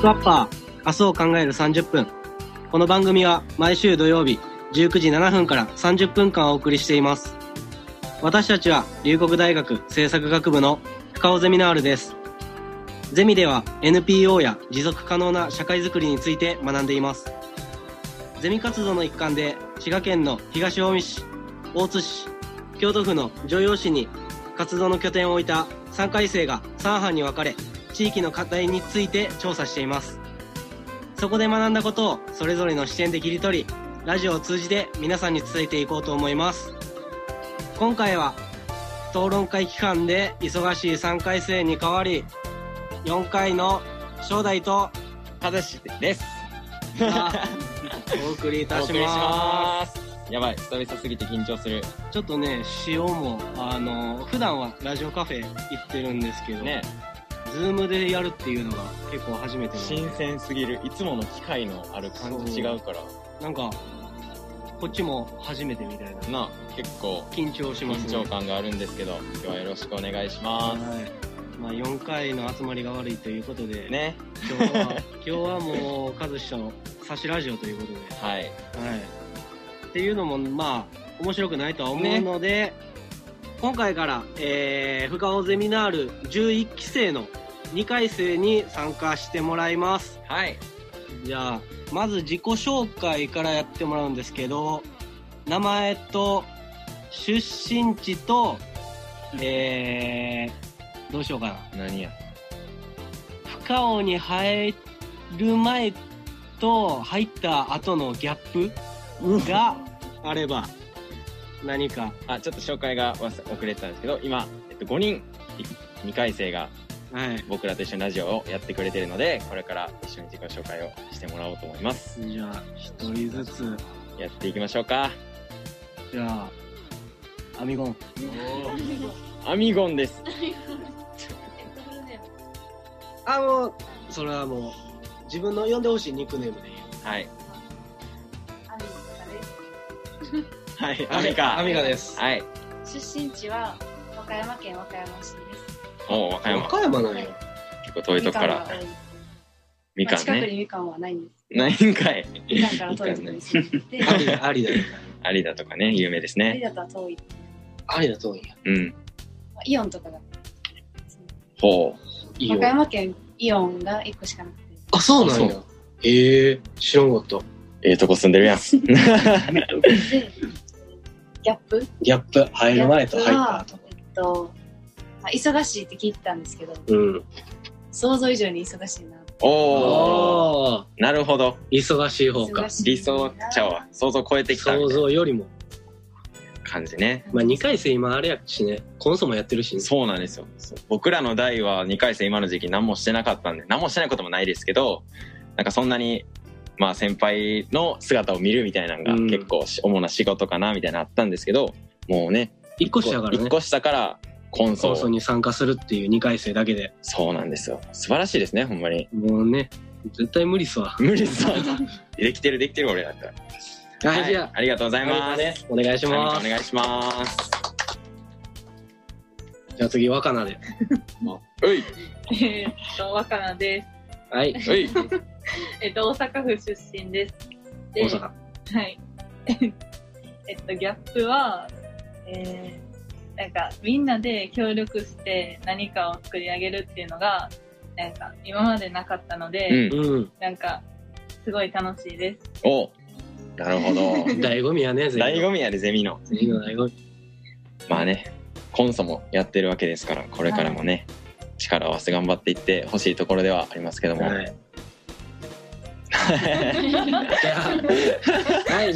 トアッパー、明日を考える30分。この番組は毎週土曜日19時7分から30分間お送りしています。私たちは龍谷大学政策学部の深尾ゼミナールです。ゼミでは NPO や持続可能な社会づくりについて学んでいます。ゼミ活動の一環で滋賀県の東近江市、大津市、京都府の城陽市に活動の拠点を置いた3回生が3班に分かれ、地域の課題について調査しています。そこで学んだことをそれぞれの視点で切り取り、ラジオを通じて皆さんに伝えていこうと思います。今回は討論会期間で忙しい3回生に代わり、4回の正代と和志ですお送りいたします。 やばい、久々すぎて緊張する。 ちょっとね、塩も普段はラジオカフェ行ってるんですけどね、ズームでやるっていうのが結構初めての新鮮すぎる。いつもの機会のある感じ違うから、 なんかこっちも初めてみたいな結構緊張しますね。 緊張感があるんですけど、今日はよろしくお願いします。 まあ、4回の集まりが悪いということでね、 今日はもう和志との差しラジオということで、 はい、 っていうのもまあ面白くないとは思うので、今回から、深尾ゼミナール11期生の2回生に参加してもらいます。 はい。 じゃあまず自己紹介からやってもらうんですけど、名前と出身地とどうしようかな。 何や。 深尾に入る前と入った後のギャップがあれば何か。 ちょっと紹介が遅れてたんですけど、今、5人2回生が僕らと一緒にラジオをやってくれてるので、これから一緒に自己紹介をしてもらおうと思います。 じゃあ1人ずつやっていきましょうか。 じゃあアミゴン。 アミゴンです。 もうそれはもう自分の呼んでほしいニックネームでいい。 はい。 はい、 アミカ。 アミカです。 はい。 出身地は和歌山県和歌山市です。 和歌山。 和歌山なんや。 結構遠いとこから。みかんね。 近くにみかんはないんです。 ないんかい。 みかんから遠いところに住んでて。 有田とかね、有名ですね。 有田とは遠い。 有田遠いんや。 うん。 イオンとかが。 ほう。 和歌山県イオンが1個しかなくて。 あ、そうなんや。知らんかった。 とこ住んでるやん。 ギャップ入る前と入った後。 忙しいって聞いてたんですけど、想像以上に忙しいな。 おー、なるほど。 忙しい方か。 理想ちゃうわ。想像超えてきた。 想像よりも。 感じね。 まあ2回生今あれやしね、コンソもやってるしね。 そうなんですよ。僕らの代は2回生今の時期何もしてなかったんで、何もしてないこともないですけど、なんかそんなに、まあ先輩の姿を見るみたいなのが結構主な仕事かなみたいなのあったんですけど、もうね、 1個下からね。 1個下からコンソに参加するっていう2回生だけで。 そうなんですよ。素晴らしいですね、ほんまに。 もうね、絶対無理っすわ。 無理っすわ。できてる俺だったら。 はい、じゃあ、 ありがとうございます。 お願いします。 お願いします。 じゃあ次、若菜で。 若菜です。 はい。 大阪府出身です。 大阪。 はい。ギャップは、なんかみんなで協力して何かを作り上げるっていうのが、なんか今までなかったので、なんかすごい楽しいです。 お、なるほど。 醍醐味やね、 醍醐味やで、ゼミの。 ゼミの醍醐味。 まあね、コンソもやってるわけですから、これからもね、力を合わせて頑張っていってほしいところではありますけども。はい、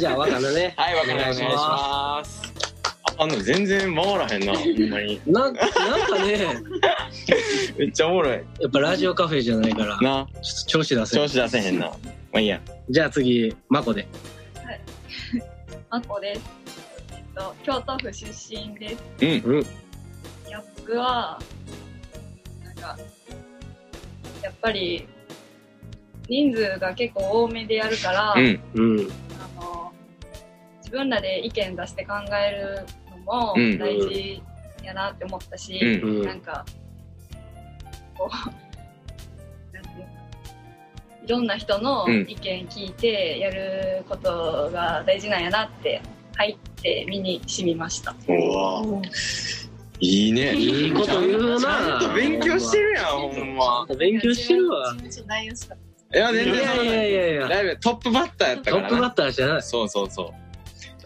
じゃあ若菜ね。 はい、若菜お願いします。全然回らへんな、ほんまに。 なんかね、 めっちゃおもろい。 やっぱラジオカフェじゃないから、ちょっと調子出せへんな。まあいいや。 じゃあ次、まこで。 はい。まこです。京都府出身です。 ギャップは、なんか、やっぱり、人数が結構多めでやるから、自分らで意見出して考えるのも大事やなって思ったし、なんかこうなんていうかいろんな人の意見聞いてやることが大事なんやなって入って身に染みました。 おいいね。 いいこと言うな。 ちゃんと勉強してるやん、ほんま。 勉強してるわ。 いや、全然いやだいぶトップバッターやったからな。 トップバッターじゃない。 そうそうそう。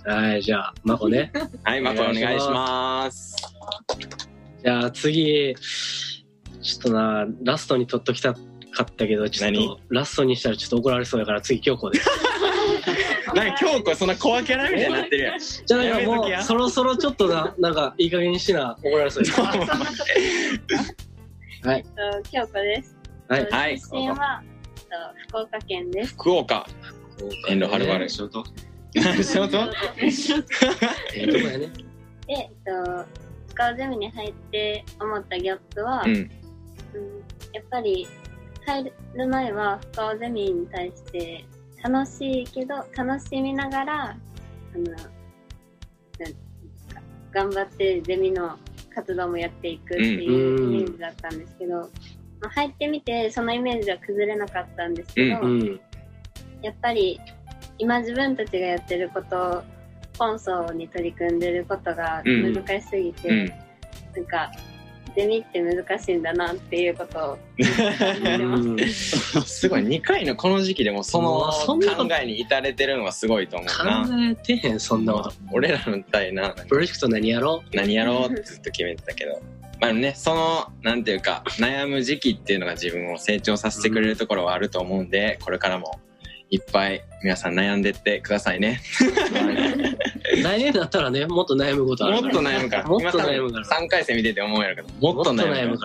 はい、じゃあ、まこね。 はい、まこお願いします。 じゃあ次、ちょっとな、ラストに取っときたかったけど、ちょっとラストにしたらちょっと怒られそうだから次京子です。 なんか京子そんな怖キャラみたいになってるやん。 じゃあなんかもうそろそろちょっとなんかいい加減にしな、怒られそうです。はい。 京子です。 はい。 出身は福岡県です。 福岡。遠路はるばる。 仕事？ 仕事？ どこやね。 で、スカウゼミに入って思ったギャップは、やっぱり入る前はスカウゼミに対して楽しいけど楽しみながら頑張ってゼミの活動もやっていくっていうイメージだったんですけど、入ってみてそのイメージは崩れなかったんですけど、やっぱり今自分たちがやってること本層に取り組んでることが難しすぎて、なんかゼミって難しいんだなっていうことを感じてます。 すごい2回のこの時期でもその考えに至れてるのはすごいと思うな。 考えてへんそんなこと。 俺らの代なプロジェクト何やろうってずっと決めてたけど、まあね、そのなんていうか悩む時期っていうのが自分を成長させてくれるところはあると思うんで、これからもいっぱい皆さん悩んでってくださいね。 来年だったらね、もっと悩むことあるから。 もっと悩むから。 もっと悩むから。 3回戦見てて思うやろけど、もっと悩むから。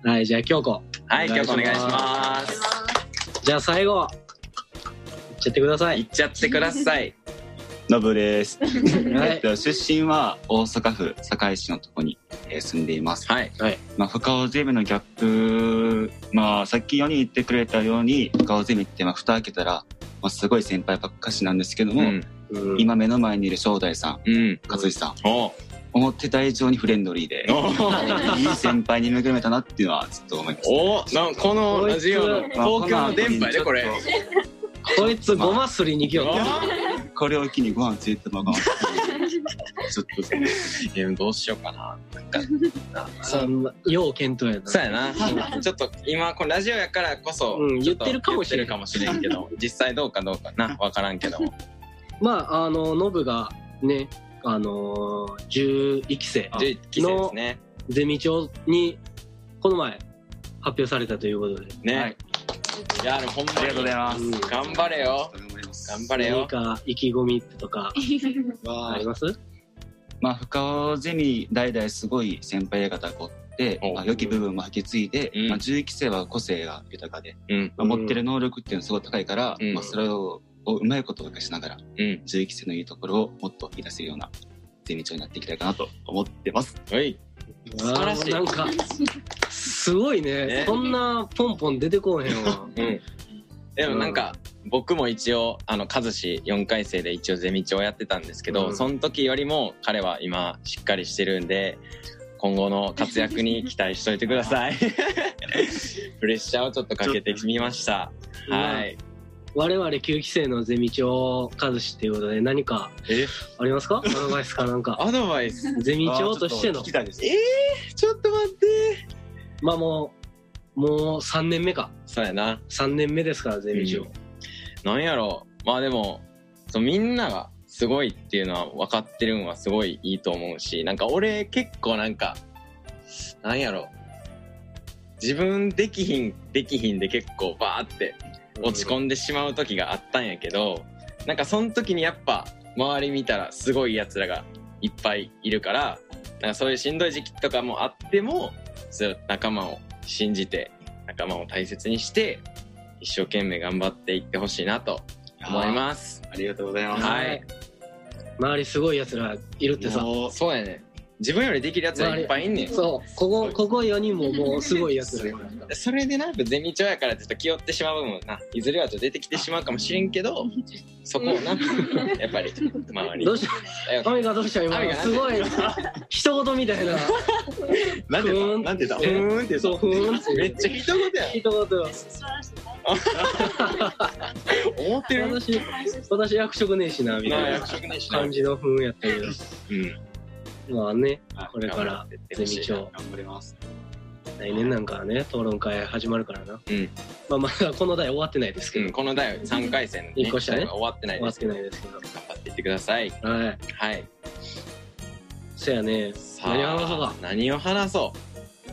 はい、じゃあ京子。 はい、京子お願いします。 じゃあ最後、いっちゃってください。 いっちゃってください。 ノブです。出身は大阪府堺市のとこに住んでいます。 はい。 深尾ゼミのギャップ、さっき4人言ってくれたように、深尾ゼミって蓋開けたら、すごい先輩ばっかしなんですけども、今目の前にいる正代さん、和志さん、思ってた以上にフレンドリーで、いい先輩に恵まれたなっていうのはずっと思います。 このラジオの東京の電波でこれ。 こいつごますりに来よう。 これを機にご飯ついてもらう。ちょっとどうしようかな。 要検討やな。 そうやな。ちょっと今このラジオやからこそ言ってるかもしれんけど、実際どうかな分からんけども。 ノブがね、11期生のゼミ長にこの前発表されたということでね。いや、ほんまにありがとうございます。頑張れよ。頑張れよ。 何か意気込みとかあります？ 深尾ゼミ代々すごい先輩方がおって、良き部分も引き継いで、11期生は個性が豊かで、持ってる能力っていうのはすごい高いから、それをうまいことを生かしながら、11期生のいいところをもっと引き出せるようなゼミ長になっていきたいかなと思ってます。 はい。素晴らしい。 なんかすごいね。そんなポンポン出てこうへんわ。 でもなんか僕も一応和志4回生で一応ゼミ長やってたんですけど、その時よりも彼は今しっかりしてるんで、今後の活躍に期待しといてください。プレッシャーをちょっとかけてみました。はい。 我々9期生のゼミ長和志っていうことで何かありますか？アドバイスかなんか。 アドバイス。 ゼミ長としての。 聞きたいです。 ちょっと待って。 もう3年目か。 そうやな。 3年目ですからゼミ長。 なんやろう。でもみんながすごいっていうのは分かってるのはすごいいいと思うし、なんか俺結構なんやろう。自分できひんで結構バーって落ち込んでしまう時があったんやけど、なんかその時にやっぱ周り見たらすごい奴らがいっぱいいるから、なんかそういうしんどい時期とかもあっても、そういう仲間を信じて仲間を大切にして一生懸命頑張っていってほしいなと思います。 ありがとうございます。 はい。 周りすごい奴らいるってさ。 そうやね。自分よりできる奴らいっぱいいんねん。 そう。ここ4人ももうすごい奴らいる。 それでゼミ長やからちょっと気負ってしまう部分もいずれはちょっと出てきてしまうかもしれんけど、そこをやっぱり周り。 どうした？アミがどうした今？すごい一言みたいな。 なんて言った？ふーんって。 そう、ふーんって。 めっちゃ一言やん。 一言。 素晴らしい。 思ってる。 私役職ねえしなみたいな感じの風やったけど、まあね、これからゼミ長頑張ります。 来年なんかはね、討論会始まるからな。まあまだこの代終わってないですけど、 この代3回戦 1個下ね、 終わってないですけど、頑張っていってください。はい。 そやね、何を話そうか。 何を話そう。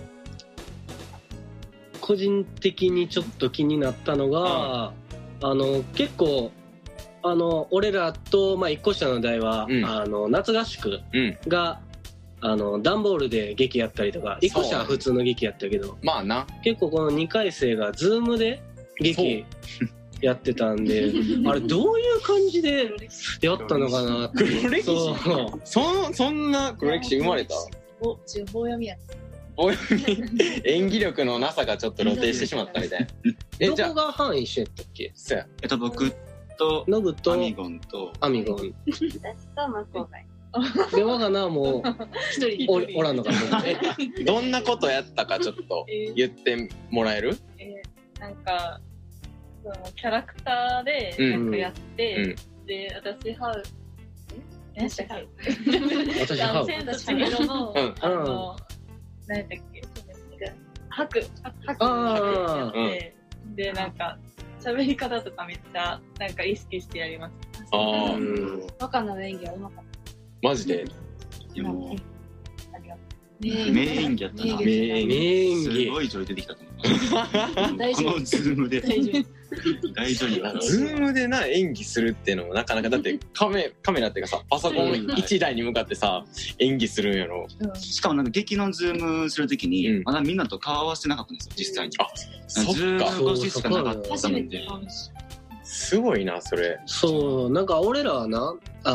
個人的にちょっと気になったのが、結構俺らと、まあ、1個下の代は、夏合宿が、段ボールで劇やったりとか、1個下は普通の劇やったけど、 まあな、 結構この2回生がズームで劇やってたんであれどういう感じでやったのかなって。 黒歴史そんな黒歴史生まれた？ 棒読みやった。 演技力のなさがちょっと露呈してしまったみたいな。 どこが範囲一緒やったっけ？ そうや。 僕とノブとアミゴンと私とマコガイ。 で我がなもうおらんのかな。 どんなことやったかちょっと言ってもらえる？ なんかそのキャラクターでなんかやって、で私ハウ何したっけ？ 私ハウ。 千と千尋の何やったっけ？白やって、でなんか喋り方とかめっちゃなんか意識してやります。若菜の演技はうまかった。 マジで？ でも名演技やったな。 名演技すごい女優出てきたと思う。このズームで大女優。 ズームでな演技するっていうのもなかなか、だってカメラっていうかさ、パソコン1台に向かってさ演技するんやろ。 しかもなんか劇のズームするときにまだみんなと顔合わせてなかったんですよ、実際に。ズーム越ししかなかったので。 すごいなそれ。 そう、なんか俺らはな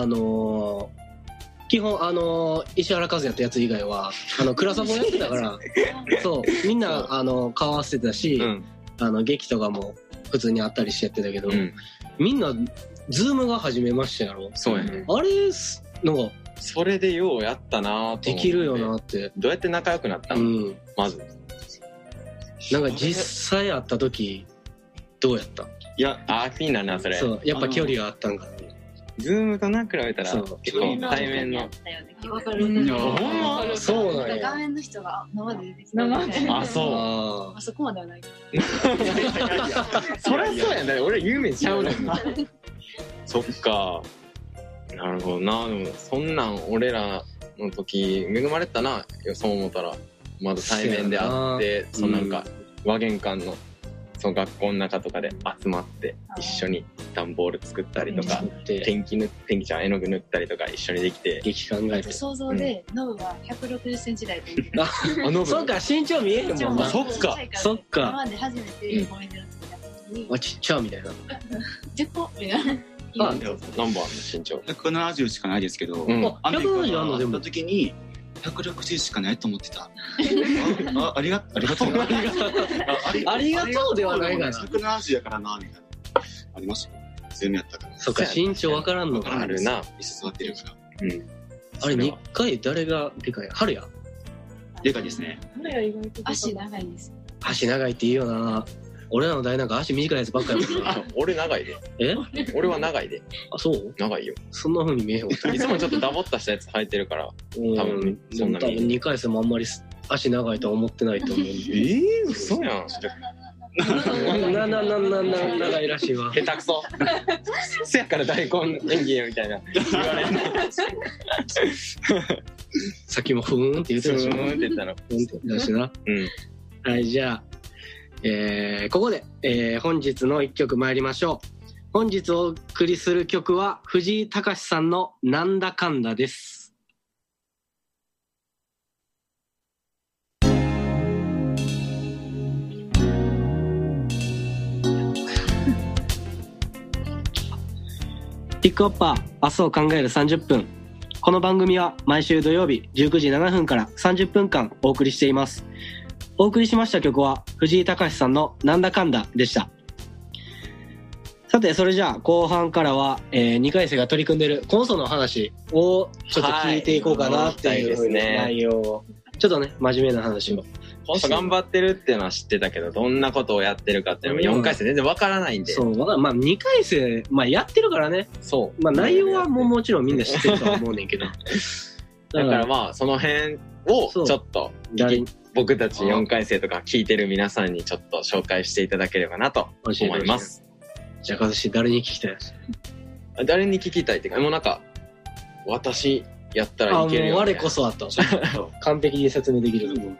基本石原和也ってやつ以外はクラサボやってたからそうみんな顔合わせてたし、劇とかも普通にあったりしてやってたけど、みんなズームが初めましてやろ。 そうやね。 あれなんかそれでようやったなと。 できるよなって。 どうやって仲良くなったの？まずなんか実際会った時どうやった？ いや気になるなそれ。 そうやっぱ距離があったんかな。 ズームとな比べたら結構対面の。 わかる。 そうなんや。 画面の人が生で出てきた。 あ、そう。 あそこまではない。 そりゃそうやんだ。俺有名ちゃうねん。そっか。なるほどな。でもそんなん俺らの時恵まれたな。そう思ったらまだ対面で会ってそのなんか和玄関のその学校の中とかで集まって一緒に段ボール作ったりとかペンキちゃん絵の具塗ったりとか一緒にできて劇考えて想像でノブは160センチ台というそっか身長見えへんもんな。 そっか今まで初めてコメントの時だったのにちっちゃみたいな 10個みたいな。 何番の身長 ？170しかないですけど、 170あんのでも時に160しかないと思ってた。ありがとう。 ありがとうではないかな。 170やからなみたいな。ありました。ズームやったから。 そっか身長わからんのか。 あるな。 椅子座ってるから。 あれ2回誰がでかい？春や。 でかいですね。 春や意外と足長いんです。 足長いっていいよな。俺らの代なんか足短いやつばっかりやもんな。 俺長いで。俺は長いで。 あ、そう？ 長いよ。 そんな風に見えへんわ。 いつもちょっとダボっとしたやつ履いてるから。多分そんな。 多分2回生もあんまり足長いとは思ってないと思う。 嘘やん。 長いらしいわ。 下手くそ。せやから大根演技みたいな言われんね。 さっきもふーんって言ってたしな。 ふーんって言ったの。 ふーんって言ったしな。はい、じゃあ。ここで、本日の一曲参りましょう。本日お送りする曲は藤井隆さんのなんだかんだです。ピックアッパー明日を考える30分。この番組は毎週土曜日19時7分から30分間お送りしています。お送りしました曲は藤井隆さんのなんだかんだでした。さてそれじゃあ後半からは、2回生が取り組んでいるコンソの話をちょっと聞いていこうかなっていう内容を、ちょっとね真面目な話をコント頑張ってるっていうのは知ってたけど、どんなことをやってるかっていうのも4回生全然わからないんで。 そう、まあ2回生、まあやってるからね。 そう。 まあ内容はもちろんみんな知ってるとは思うねんけど。 だからまあその辺をちょっと僕たち4回生とか聞いてる皆さんにちょっと紹介していただければなと思います。 じゃあ私誰に聞きたい？ 誰に聞きたいっていうか、もうなんか私やったらいけるよ、ね。 もう我こそはと完璧に説明できると思う。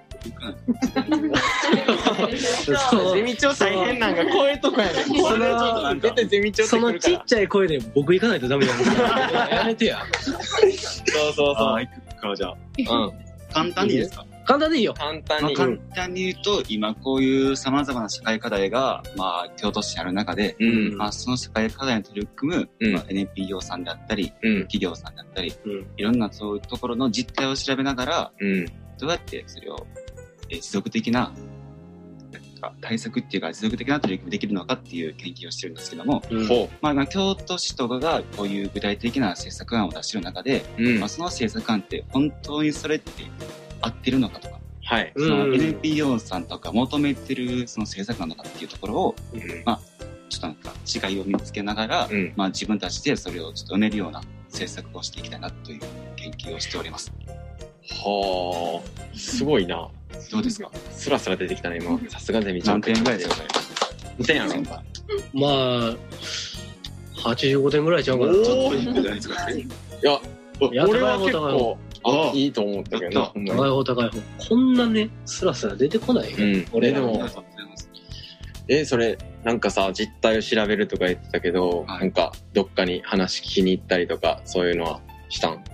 ゼミ長大変なんがこういうとこやねん。これちょっとなんかそのちっちゃい声で僕行かないとダメなんだ。やめてや。 そう。 行くかじゃあ。簡単にいいですか？ 簡単でいいよ。 簡単に言うと、今こういう様々な社会課題が、まあ、京都市にある中で、まあ、その社会課題に取り組む、まあ、NPO さんであったり、企業さんであったり、いろんなそういうところの実態を調べながら、どうやってそれを持続的な対策っていうか持続的な取り組みできるのかっていう研究をしてるんですけども、まあ、京都市とかがこういう具体的な政策案を出してる中で、まあ、その政策案って本当にそれって合ってるのかとか、その NPO さんとか求めてるその政策なのかっていうところを、まあ、ちょっとなんか違いを見つけながら、まあ、自分たちでそれをちょっと埋めるような政策をしていきたいなという研究をしております。 はあ、すごいな。 どうですか？ スラスラ出てきたね今。さすがゼミ長。 何点ぐらいでございます？ 何点やろ？ まあ85点ぐらいちゃうかな。 ちょっといいんじゃないですか？ いや、俺は結構いいと思ったけどな。 高い方。こんなねスラスラ出てこないよ。俺でも。 それなんかさ実態を調べるとか言ってたけど、なんかどっかに話聞きに行ったりとかそういうのはしたん？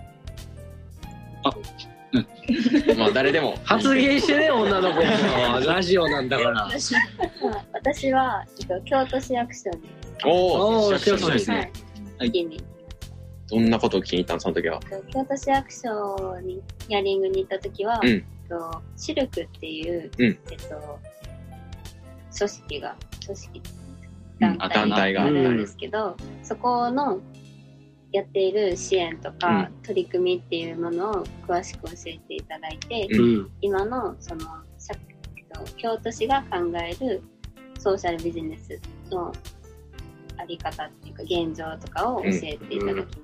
まあ誰でも発言してね女の子もラジオなんだから。 私は京都市役所に。 おお、市役所ですね。 はい。 どんなことを聞きに行ったのその時は？ 京都市役所にヒアリングに行った時は、シルクっていう、組織団体があるんですけど、そこのやっている支援とか取り組みっていうものを詳しく教えていただいて、今のその京都市が考えるソーシャルビジネスのあり方っていうか現状とかを教えていただきました。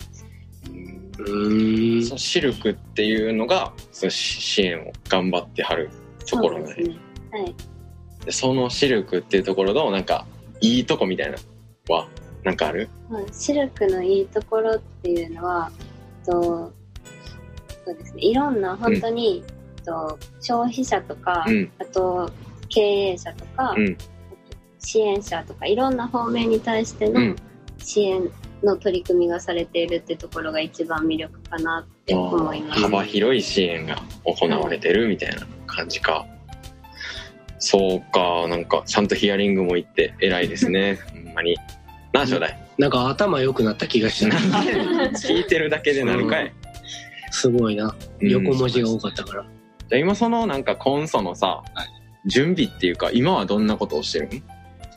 そのシルクっていうのがその支援を頑張ってはるところなんですね。はい。でそのシルクっていうところのなんかいいとこみたいなのはなんかある？ シルクのいいところっていうのはそうですね、いろんな本当に、消費者とか、あと経営者とか、支援者とかいろんな方面に対しての支援の取り組みがされているってところが一番魅力かなって思います。 幅広い支援が行われてるみたいな感じか。そうか、なんかちゃんとヒアリングも行って偉いですね。ほんまに。なあ初代。 なんか頭良くなった気がした。 聞いてるだけでなるかい。 すごいな。横文字が多かったから。 じゃあ今そのなんかコンソのさ、準備っていうか今はどんなことをしてるの？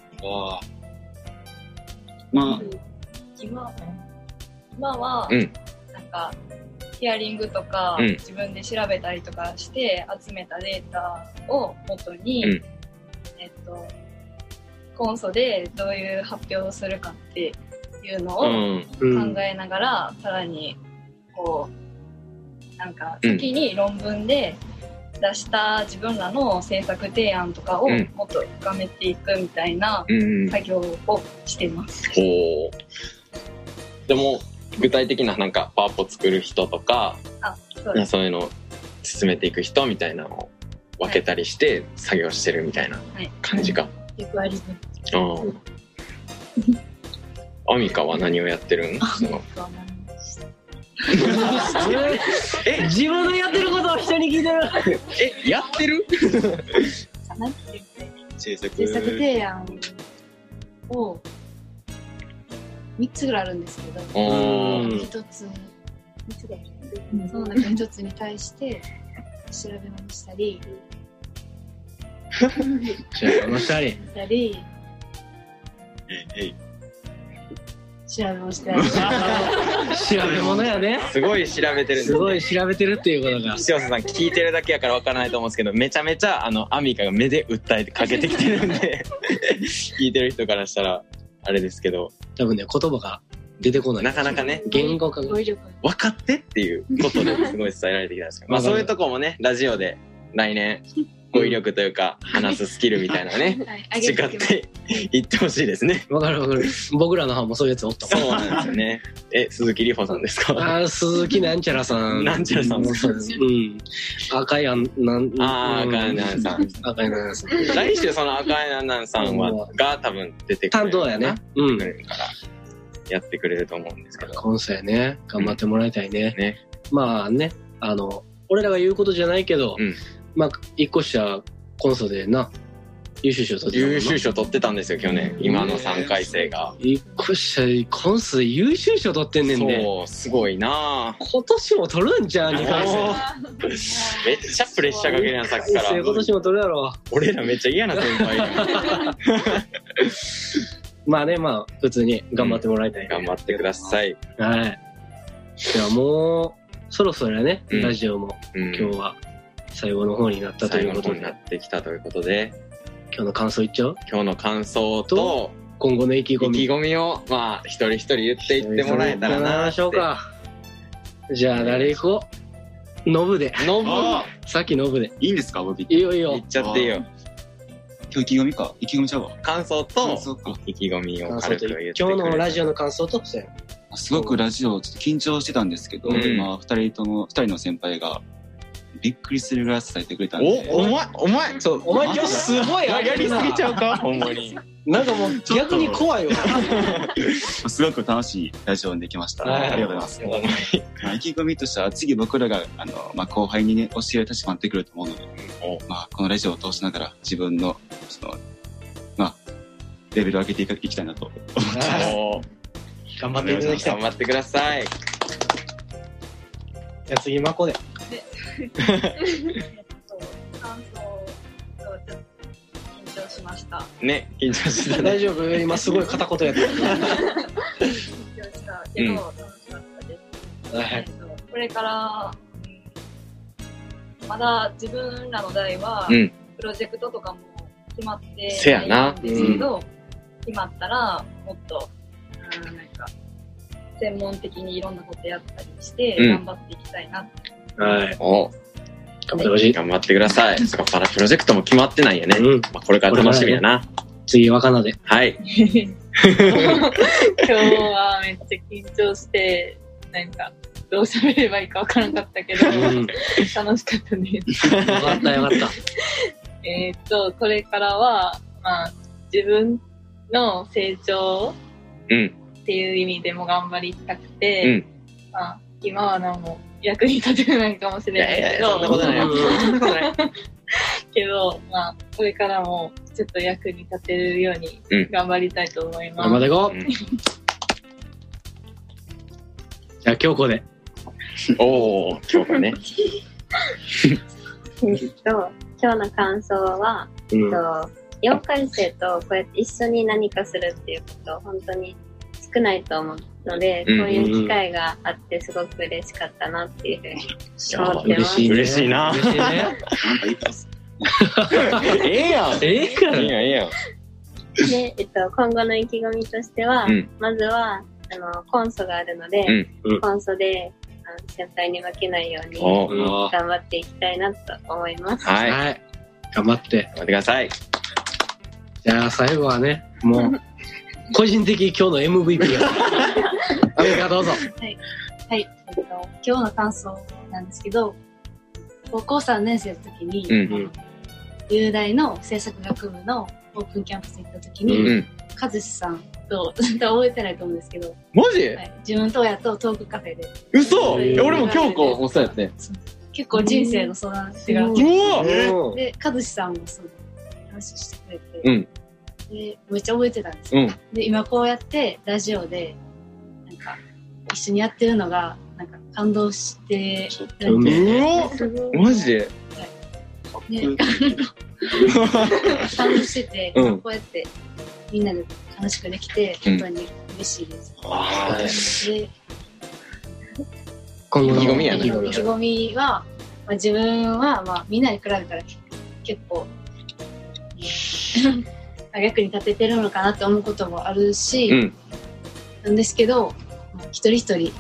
まあ今はなんかヒアリングとか自分で調べたりとかして集めたデータを元に、コンソでどういう発表をするかっていうのを考えながら、さらにこうなんか先に論文で出した自分らの政策提案とかをもっと深めていくみたいな作業をしています。 でも具体的ななんかパワポ作る人とかそういうのを進めていく人みたいなのを分けたりして作業してるみたいな感じか。 役割分。 アミカは何をやってるん？ 自分のやってることを人に聞いてる。 やってる？ 政策提案を3つぐらいあるんですけど、1つその中の1つに対して調べ物したり調べもしてない。 調べ物やね。 すごい調べてるんですすごい調べてるっていうことが。 塩瀬さん聞いてるだけやからわからないと思うんですけど、めちゃめちゃアミカが目で訴えてかけてきてるんで聞いてる人からしたらあれですけど、 多分ね言葉が出てこない。 なかなかね言語化が分かってっていうことですごい伝えられてきたんですけど、まあそういうとこもねラジオで来年語彙力というか話すスキルみたいなね培っていってほしいですね。 わかるわかる。僕らの班もそういうやつおったもん。 そうなんですよね。鈴木里穂さんですか？ あ、鈴木なんちゃらさん。 なんちゃらさん。 赤い赤いなんさん。 赤いなんさん。 来週その赤いなんさんが多分出てくる。 担当やね。うん。 からやってくれると思うんですけど。 今世ね、頑張ってもらいたいね。まあね、俺らが言うことじゃないけど、まあ一個下コンソでな。優秀賞取ってた。 優秀賞取ってたんですよ去年。今の3回生が。 一個下コンソで優秀賞取ってんねんで。 そうすごいな。 今年も取るんじゃん2回生。 めっちゃプレッシャーかけるやんさっきから。 今年も取るやろ。 俺らめっちゃ嫌な先輩。 まあね、まあ普通に頑張ってもらいたい、 頑張ってください。 はい。ではもうそろそろね、ラジオも今日は最後の方になったということで。最後の方になってきたということで。 今日の感想いっちゃう？ 今日の感想と今後の意気込み。 意気込みをまあ一人一人言っていってもらえたらなしょうか。じゃあ誰行こう？ノブで。 ノブ。 さっきノブで。 いいんですか？僕。 いいよいいよ。 言っちゃっていいよ。 今日意気込みか。意気込みちゃうわ。 感想と意気込みを軽く言ってくれる。 今日のラジオの感想とすごくラジオちょっと緊張してたんですけど、まあ二人の先輩がびっくりするぐらい伝えてくれたんで。 お前そうお前今日すごいやりすぎちゃうか？ほんまに。 なんかもう逆に怖いわ。 すごく楽しいラジオにできました。ありがとうございます。意気込みとしては次僕らがまあ後輩にね教える立場になってくると思うので、まあこのラジオを通しながら自分のそのまあレベルを上げていきたいなと思ってます。 頑張っていただきたい。 頑張ってください。 じゃあ次マコで。 感想がちょっと緊張しました。 ね、緊張した。 大丈夫？今すごい片言やった。 緊張したけど楽しかったです。これからまだ自分らの代はプロジェクトとかも決まってないんですけど、決まったらもっとなんか専門的にいろんなことやったりして頑張っていきたいなって。 はい。 頑張ってほしい。頑張ってください。そっか、まだプロジェクトも決まってないよね。まあこれから楽しみやな。 次はかなで。 はい。 今日はめっちゃ緊張して、なんかどう喋ればいいかわからなかったけど、楽しかったです。 よかったよかった。 これからはまあ自分の成長っていう意味でも頑張りたくて、まあ今は何も役に立てないかもしれないけど、 そんなことないよ。そんなことない。 けど、まあ、これからもちょっと役に立てるように頑張りたいと思います。 頑張っていこう。じゃあ、京子で。 おー、京子ね。 今日の感想は、4回生とこうやって一緒に何かするっていうこと本当に少ないと思うので、こういう機会があってすごく嬉しかったなっていうふうに思ってます。 嬉しいな。 なんかいいです。 ええやん。 ええから。 いいやん、いいやん。 で、今後の意気込みとしては、まずはコンソがあるので、コンソで先輩に負けないように頑張っていきたいなと思います。 はい。 頑張って。 頑張ってください。 じゃあ最後はね、もう個人的に今日の MVP や。アメリカどうぞ。 はい。今日の感想なんですけど、高校3年生の時に、雄大の制作学部のオープンキャンパスに行った時に、和志さんと覚えてないと思うんですけど、 マジ？ 自分と親とトークカフェで。 嘘？俺も京子もそうやって。 結構人生の相談しがあって、で、和志さんもそう話してくれて、でめっちゃ覚えてたんですよ。で、今こうやってラジオでなんか一緒にやってるのがなんか感動してるんで、 マジで？感動してて、こうやってみんなで楽しくできて本当に嬉しいです。 で意気込みやな。 意気込みは、自分は、みんなに比べたら結構役に立ててるのかなって思うこともあるし、なんですけど、一人一人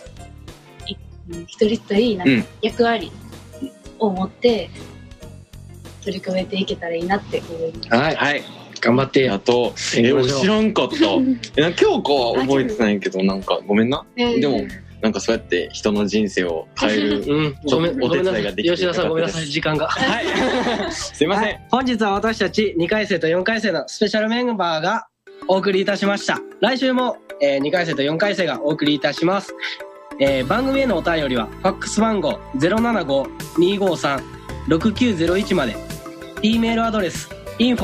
役割を持って取り組めていけたらいいなって思います。 はい、頑張ってあと俺知らんかった今日は覚えてないけど、なんかごめんな。でもなんかそうやって人の人生を変えるお手伝いができて、 吉田さんごめんなさい、時間が。 はい、すいません。 本日は私たち2回生と4回生のスペシャルメンバーがお送りいたしました。来週も2回生と4回生がお送りいたします。番組へのお便りはファックス番号 075-253-6901 まで、 E メールアドレス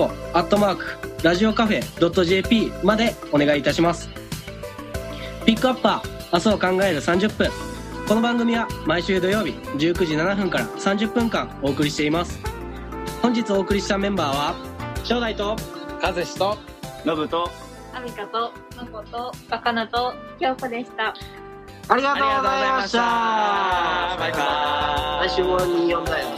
info@radiocafe.jp までお願いいたします。ピックアップは明日を考える30分。この番組は毎週土曜日19時7分から30分間お送りしています。本日お送りしたメンバーは正代と和志とノブとアミカとマコとバカナと京子でした。 ありがとうございました。 バイバーイ。 来週も呼んだよ。